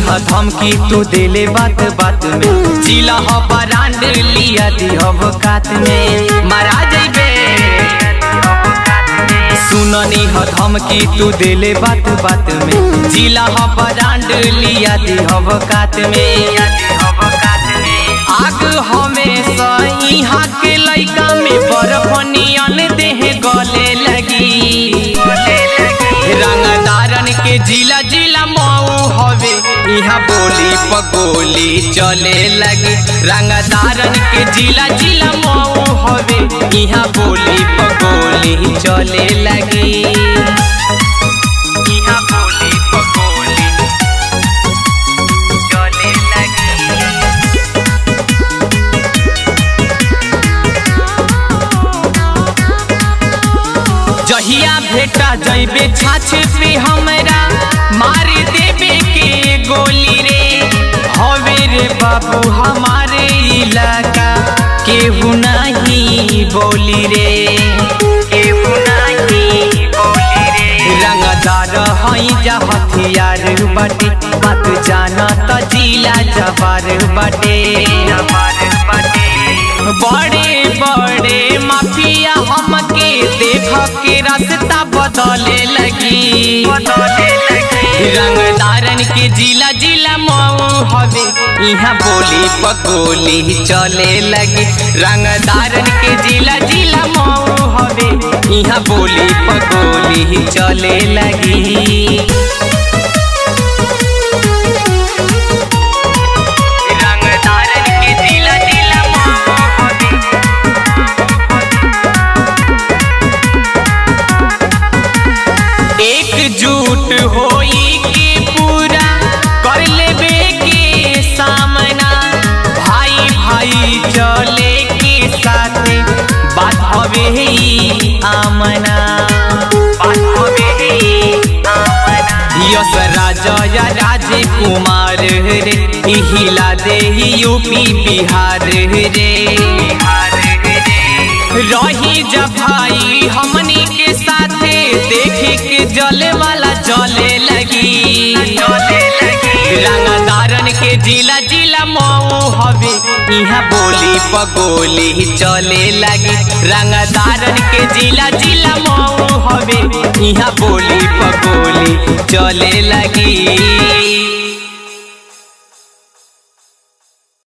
ह धमकी तू देले बात बात में, जिला ह ब्रांड लिया दी अवकात में मारा जइबे। सुननी ह धमकी तू देले बात बात में, जिला ह ब्रांड लिया दी अवकात में। आग हमेशा यहाँ के लइका में बर्फनियन देह गले लगी। रंगदारन के जिला जिला मऊ हवे, यहाँ बोली पगोली चले लगी। रंगदारन के जिला जिला मऊ हवे, यहाँ बोली पगोली चले लगी। यहाँ बोली पगोली चले लगी। जहिया भेटा जइबे छाछ पे हमरा, मार देबे के गोली रे। हवे रे बाबू हमारे इलाका, केहू नहीं बोली रे, केहू नहीं बोली रे। रंगदार हई जा हथियार बाटे, बात जाना त जिला जवार बाटे। बड़े बड़े माफिया हमके देख के रास्ता बदले लगी। रंगदारन के जिला जिला मऊ हवे, यहाँ बोली पगोली चले लगी। रंगदारन के जिला जिला मऊ हवे, यहाँ बोली पगोली चले लगी। एकजुट होई के पूरा कर लेबे के सामना, भाई भाई चले के साथे बात हवे ही आमना, बात हवे ही आमना। यस राजा या राजकुमार रे, हिला दे यूपी बिहार रे। रही जब भाई हमनी के साथे, देखे के जले वाला जले लगी। रंगदारन के जिला जिला मऊ हवे, यहाँ बोली पगोली चले लगी। रंगदारन के जिला जिला मऊ हवे, यहाँ बोली पगोली चले लगी।